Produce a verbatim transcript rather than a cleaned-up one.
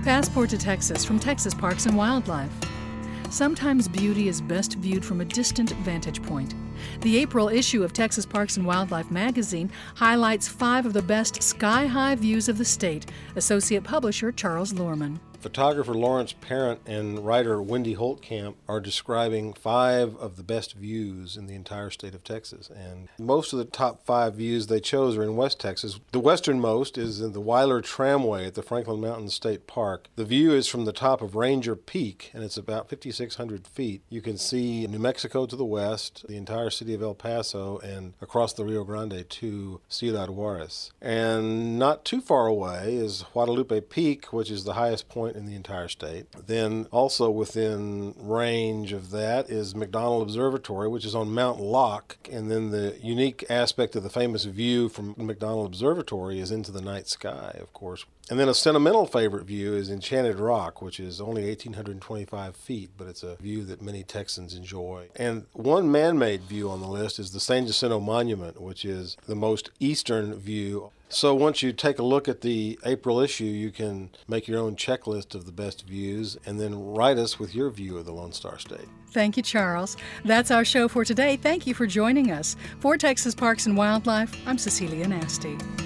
Passport to Texas from Texas Parks and Wildlife. Sometimes beauty is best viewed from a distant vantage point. The April issue of Texas Parks and Wildlife magazine highlights five of the best sky-high views of the state. Associate publisher Charles Lorman. Photographer Lawrence Parent and writer Wendy Holtkamp are describing five of the best views in the entire state of Texas. And most of the top five views they chose are in West Texas. The westernmost is in the Weiler Tramway at the Franklin Mountain State Park. The view is from the top of Ranger Peak, and it's about fifty-six hundred feet. You can see New Mexico to the west, the entire city of El Paso, and across the Rio Grande to Ciudad Juarez. And not too far away is Guadalupe Peak, which is the highest point in the entire state. Then also within range of that is McDonald Observatory, which is on Mount Locke. And then the unique aspect of the famous view from McDonald Observatory is into the night sky, of course. And then a sentimental favorite view is Enchanted Rock, which is only one thousand eight hundred twenty-five feet, but it's a view that many Texans enjoy. And one man-made view on the list is the San Jacinto Monument, which is the most eastern view. So once you take a look at the April issue, you can make your own checklist of the best views and then write us with your view of the Lone Star State. Thank you, Charles. That's our show for today. Thank you for joining us. For Texas Parks and Wildlife, I'm Cecilia Nasty.